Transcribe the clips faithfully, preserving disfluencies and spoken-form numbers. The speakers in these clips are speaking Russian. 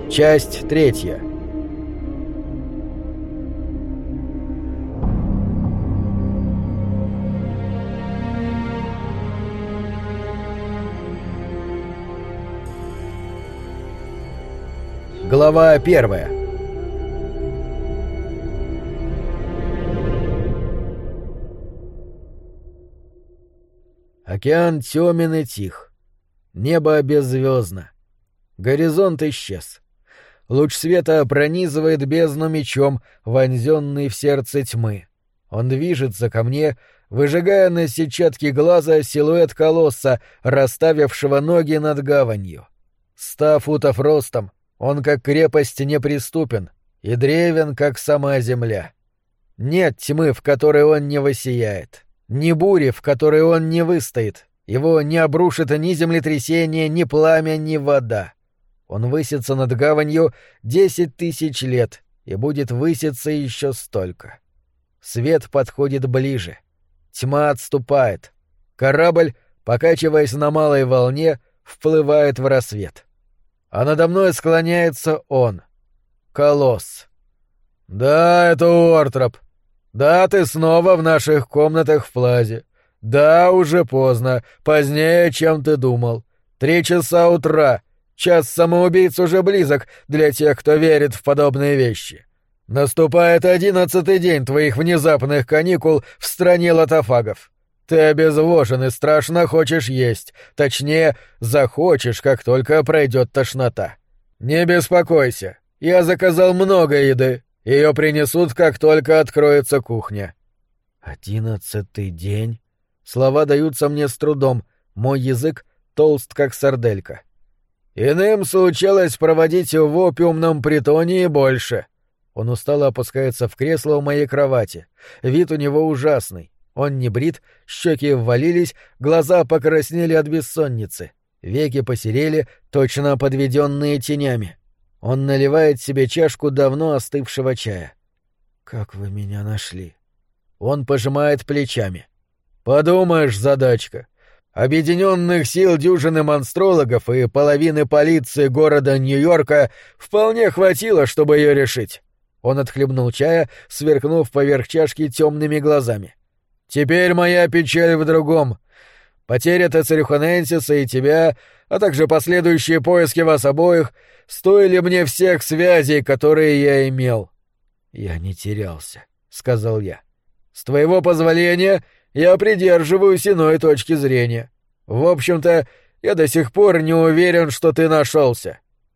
Часть третья. Глава первая. Океан тёмен и тих. Небо беззвездно. Горизонт исчез. Луч света пронизывает бездну мечом, вонзённый в сердце тьмы. Он движется ко мне, выжигая на сетчатке глаза силуэт колосса, расставившего ноги над гаванью. Ста футов ростом, он как крепость неприступен и древен, как сама земля. Нет тьмы, в которой он не воссияет, ни бури, в которой он не выстоит, его не обрушит ни землетрясение, ни пламя, ни вода. Он высится над гаванью десять тысяч лет и будет выситься еще столько. Свет подходит ближе. Тьма отступает. Корабль, покачиваясь на малой волне, вплывает в рассвет. А надо мной склоняется он. Колосс. «Да, это Уортроп. Да, ты снова в наших комнатах в Плазе. Да, уже поздно, позднее, чем ты думал. Три часа утра. Час самоубийц уже близок для тех, кто верит в подобные вещи. Наступает одиннадцатый день твоих внезапных каникул в стране лотофагов. Ты обезвожен и страшно хочешь есть. Точнее, захочешь, как только пройдет тошнота. Не беспокойся, я заказал много еды. Ее принесут, как только откроется кухня». «Одиннадцатый день?» Слова даются мне с трудом, мой язык толст, как сарделька. «Иным случалось проводить в опиумном притоне и больше». Он устало опускается в кресло у моей кровати. Вид у него ужасный. Он не брит, щеки ввалились, глаза покраснели от бессонницы. Веки посерели, точно подведенные тенями. Он наливает себе чашку давно остывшего чая. «Как вы меня нашли?» Он пожимает плечами. «Подумаешь, задачка. Объединенных сил дюжины монстрологов и половины полиции города Нью-Йорка вполне хватило, чтобы ее решить». Он отхлебнул чая, сверкнув поверх чашки темными глазами. «Теперь моя печаль в другом. Потеря Тецерюханенсиса и тебя, а также последующие поиски вас обоих, стоили мне всех связей, которые я имел». «Я не терялся», — сказал я. «С твоего позволения я придерживаюсь иной точки зрения. В общем-то, я до сих пор не уверен, что ты нашелся».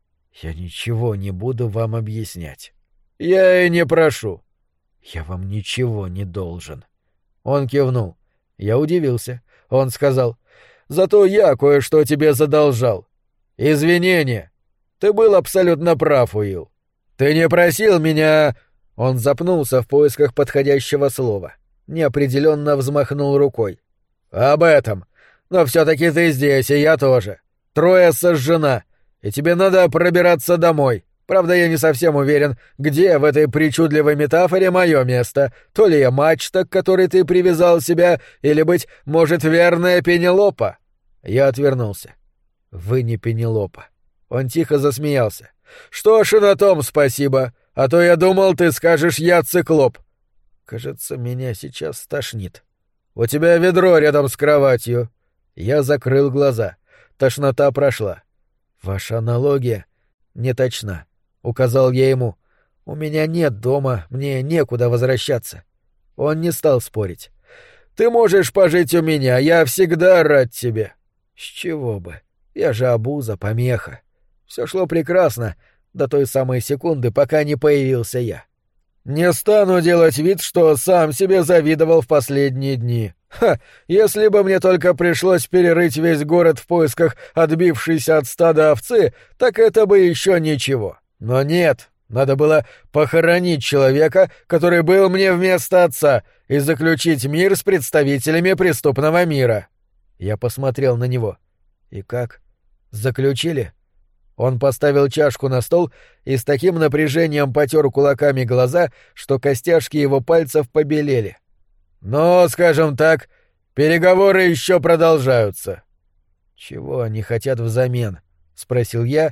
«Я ничего не буду вам объяснять». «Я и не прошу». «Я вам ничего не должен». Он кивнул. Я удивился. Он сказал: «Зато я кое-что тебе задолжал. Извинения. Ты был абсолютно прав, Уилл. Ты не просил меня...» Он запнулся в поисках подходящего слова. Неопределенно взмахнул рукой. «Об этом. Но все-таки ты здесь, и я тоже. Трое сожжена, и тебе надо пробираться домой. Правда, я не совсем уверен, где в этой причудливой метафоре мое место. То ли я мачта, к которой ты привязал себя, или, быть может, верная Пенелопа». Я отвернулся. «Вы не Пенелопа». Он тихо засмеялся. «Что ж, и на том спасибо. А то я думал, ты скажешь, я циклоп». Кажется, меня сейчас стошнит. «У тебя ведро рядом с кроватью». Я закрыл глаза. Тошнота прошла. «Ваша аналогия не точна», — указал я ему. «У меня нет дома, мне некуда возвращаться». Он не стал спорить. «Ты можешь пожить у меня, я всегда рад тебе». «С чего бы? Я же обуза, помеха». Все шло прекрасно до той самой секунды, пока не появился я. «Не стану делать вид, что сам себе завидовал в последние дни. Ха, если бы мне только пришлось перерыть весь город в поисках отбившейся от стада овцы, так это бы еще ничего. Но нет, надо было похоронить человека, который был мне вместо отца, и заключить мир с представителями преступного мира». Я посмотрел на него. «И как? Заключили?» Он поставил чашку на стол и с таким напряжением потер кулаками глаза, что костяшки его пальцев побелели. «Но, скажем так, переговоры еще продолжаются». «Чего они хотят взамен?» — спросил я,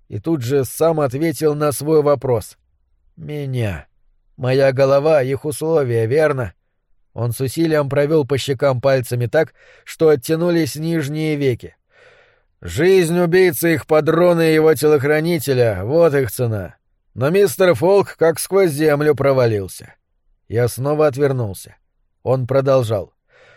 и тут же сам ответил на свой вопрос. «Меня. Моя голова — их условия, верно?» Он с усилием провел по щекам пальцами так, что оттянулись нижние веки. «Жизнь убийцы их падрона и его телохранителя — вот их цена. Но мистер Фолк как сквозь землю провалился». Я снова отвернулся. Он продолжал.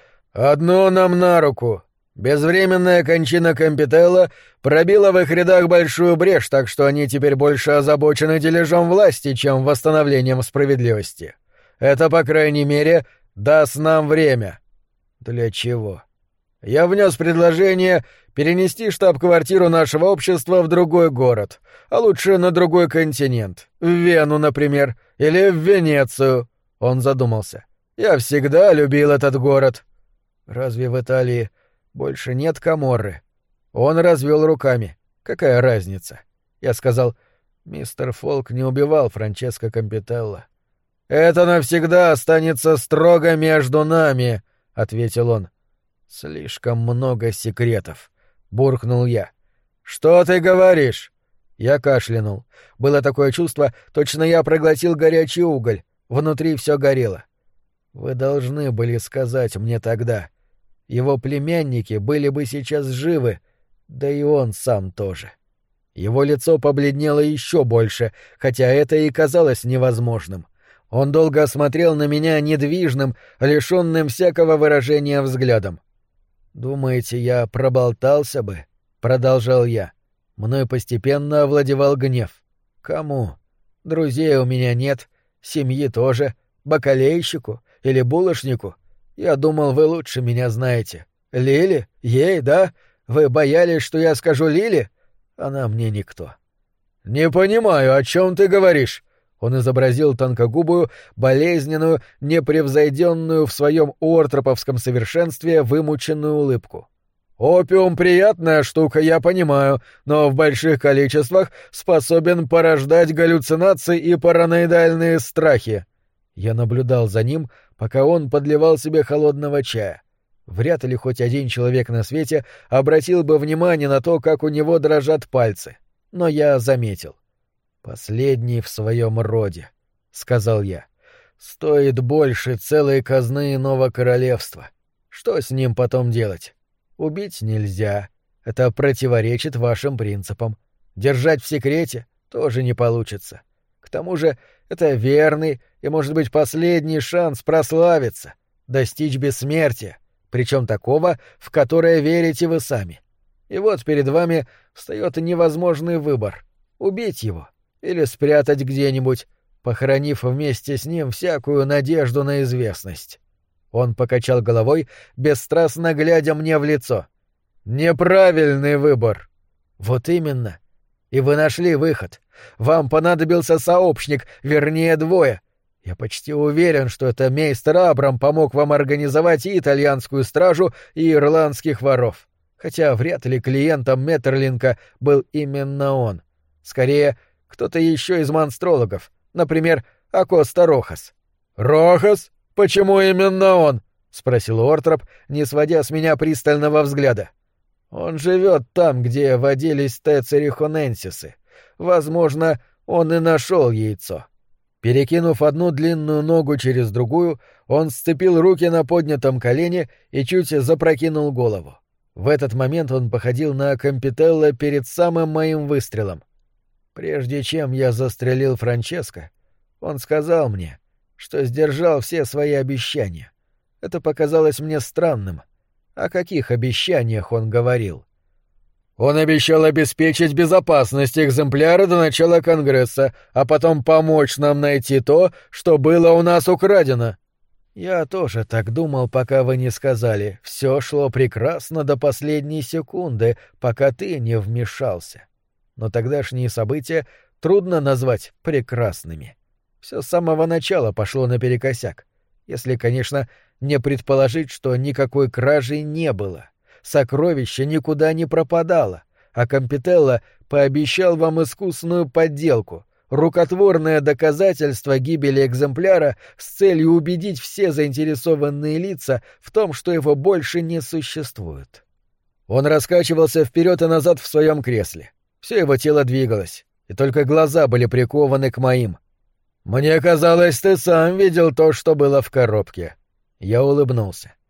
«Одно нам на руку. Безвременная кончина Компителла пробила в их рядах большую брешь, так что они теперь больше озабочены дележом власти, чем восстановлением справедливости. Это, по крайней мере, даст нам время». «Для чего?» «Я внес предложение перенести штаб-квартиру нашего общества в другой город, а лучше на другой континент, в Вену, например, или в Венецию». Он задумался. «Я всегда любил этот город». «Разве в Италии больше нет Каморры?» Он развел руками. «Какая разница?» Я сказал, «Мистер Фолк не убивал Франческо Компителло». «Это навсегда останется строго между нами», — ответил он. «Слишком много секретов», — буркнул я. «Что ты говоришь?» Я кашлянул. Было такое чувство, точно я проглотил горячий уголь. Внутри все горело. «Вы должны были сказать мне тогда. Его племянники были бы сейчас живы, да и он сам тоже». Его лицо побледнело еще больше, хотя это и казалось невозможным. Он долго смотрел на меня недвижным, лишенным всякого выражения взглядом. «Думаете, я проболтался бы?» — продолжал я. Мной постепенно овладевал гнев. «Кому? Друзей у меня нет, семьи тоже, бакалейщику или булочнику. Я думал, вы лучше меня знаете. Лили? Ей, да? Вы боялись, что я скажу Лили? Она мне никто». «Не понимаю, о чем ты говоришь?» Он изобразил тонкогубую, болезненную, непревзойденную в своем уортроповском совершенстве вымученную улыбку. «Опиум — приятная штука, я понимаю, но в больших количествах способен порождать галлюцинации и параноидальные страхи». Я наблюдал за ним, пока он подливал себе холодного чая. Вряд ли хоть один человек на свете обратил бы внимание на то, как у него дрожат пальцы. Но я заметил. «Последний в своем роде», — сказал я. «Стоит больше целой казны иного королевства. Что с ним потом делать? Убить нельзя. Это противоречит вашим принципам. Держать в секрете тоже не получится. К тому же это верный и, может быть, последний шанс прославиться, достичь бессмертия, причем такого, в которое верите вы сами. И вот перед вами встает невозможный выбор — убить его или спрятать где-нибудь, похоронив вместе с ним всякую надежду на известность». Он покачал головой, бесстрастно глядя мне в лицо. «Неправильный выбор». «Вот именно. И вы нашли выход. Вам понадобился сообщник, вернее, двое. Я почти уверен, что это мейстер Абрам помог вам организовать и итальянскую стражу, и ирландских воров. Хотя вряд ли клиентом Меттерлинка был именно он. Скорее, кто-то еще из монстрологов, например, Акоста Рохас». «Рохас? Почему именно он?» — спросил Уортроп, не сводя с меня пристального взгляда. «Он живет там, где водились тецерихоненсисы. Возможно, он и нашел яйцо». Перекинув одну длинную ногу через другую, он сцепил руки на поднятом колене и чуть запрокинул голову. В этот момент он походил на Компителло перед самым моим выстрелом. Прежде чем я застрелил Франческо, он сказал мне, что сдержал все свои обещания. Это показалось мне странным. О каких обещаниях он говорил? «Он обещал обеспечить безопасность экземпляра до начала Конгресса, а потом помочь нам найти то, что было у нас украдено». «Я тоже так думал, пока вы не сказали. Все шло прекрасно до последней секунды, пока ты не вмешался. Но тогдашние события трудно назвать прекрасными. Все с самого начала пошло наперекосяк. Если, конечно, не предположить, что никакой кражи не было. Сокровище никуда не пропадало, а Компителло пообещал вам искусную подделку, рукотворное доказательство гибели экземпляра с целью убедить все заинтересованные лица в том, что его больше не существует». Он раскачивался вперед и назад в своем кресле. Все его тело двигалось, и только глаза были прикованы к моим. «Мне казалось, ты сам видел то, что было в коробке». Я улыбнулся.